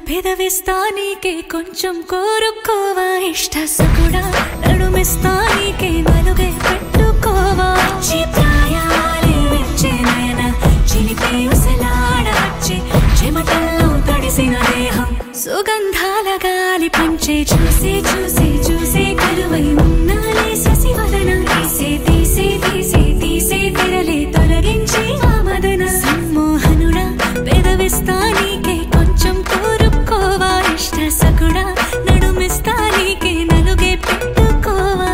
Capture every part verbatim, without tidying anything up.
పెదవిస్తా నీకే కొంచెం కోరుకోవా ఇష్ట సకుడా నడుమిస్తా నీకే నలుగే పెట్టుకోవా ప్రాయాలే వచ్చే నయన చిలిపే ఉసలాడవచ్చే చెమటల్లో తడిసిన దేహం సుగంధాల గాలి పంచే చూసే చూసే చూసే కలువై ఉన్నాలే శశివదన తీసే తీసే తీసే తీసే తెరలే తొలగించి ఆ మదన సమ్మోహనుడా పెదవిస్తా నీకే కొంచెం కోరుకోవా ఇష్ట సకుడా నడుమిస్తా నీకే నలుగే పెట్టుకోవా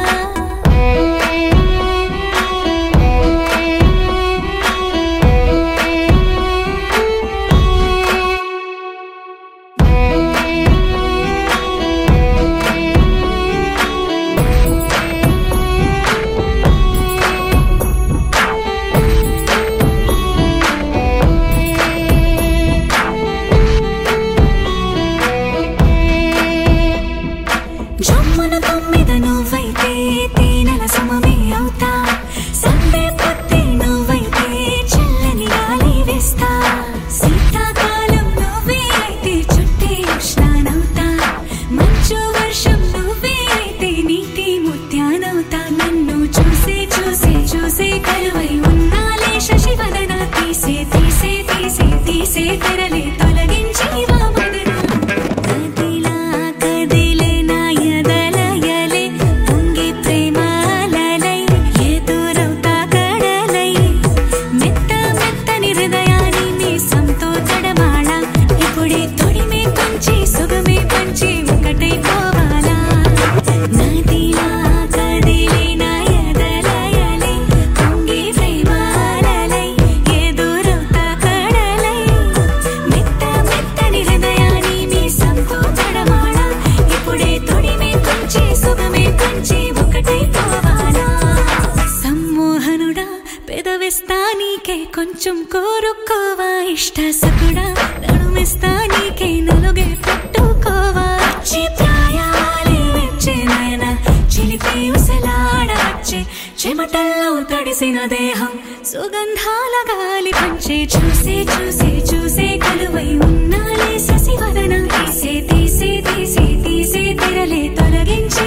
జమ్మున తొమ్మిద నువ్వైతే తేనెల సమమే అవుతా సందే పొత్తి నువ్వైతే చల్లని గాలి వేస్తా శీతాకాలం నువ్వే అయితే చుట్టే ఉష్ణానవుతా మంచు వర్షం నువ్వే అయితే నీటి ముత్యానవుతా నన్ను చూసే చూసే చూసే కలువై ఉన్నాలే శశివదన తీసే తీసే తీసే తీసే తెరలే తొలగించి వామదన పెదవిస్తా నీకే కొంచెం కోరుకోవా ఇష్ట సకుడా నడుమిస్తా నీకే నలుగే పెట్టుకోవా ప్రాయాలే వచ్చే నయన చిలిపి ఉసలాడవచ్చే చెమటల్లో తడిసిన దేహం సుగంధాల గాలి పంచే చూసే చూసే చూసే కలువై ఉన్నాలే శశివదన తీసే తీసే తీసే తీసే తెరలే తొలగించి